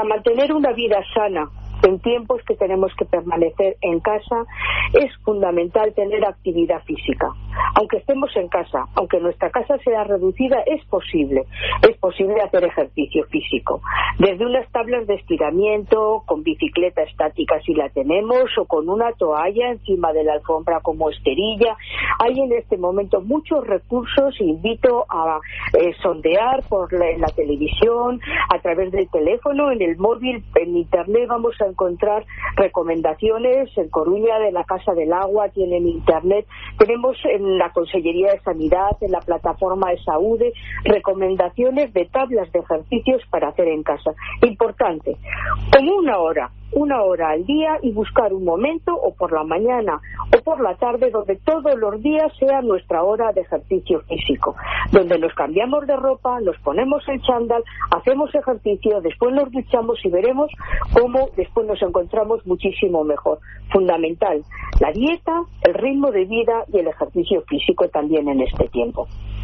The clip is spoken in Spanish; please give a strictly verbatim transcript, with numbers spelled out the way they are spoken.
para mantener una vida sana en tiempos que tenemos que permanecer en casa, es fundamental tener actividad física. Aunque estemos en casa, aunque nuestra casa sea reducida, es posible, es posible hacer ejercicio físico. Desde unas tablas de estiramiento, con bicicleta estática si la tenemos, o con una toalla encima de la alfombra como esterilla. Hay en este momento muchos recursos, invito a eh, sondear por la, en la televisión, a través del teléfono, en el móvil, en internet vamos a encontrar recomendaciones. En Coruña, de la Casa del Agua, tienen internet. Tenemos en la Consellería de Sanidad, en la plataforma de Saúde, recomendaciones de tablas de ejercicios para hacer en casa. Importante, como una hora, una hora al día, y buscar un momento, o por la mañana o por la tarde, donde todos los días sea nuestra hora de ejercicio físico, donde nos cambiamos de ropa, nos ponemos el chándal, hacemos ejercicio, después nos duchamos y veremos cómo después nos encontramos muchísimo mejor. Fundamental, la dieta, el ritmo de vida y el ejercicio físico también en este tiempo.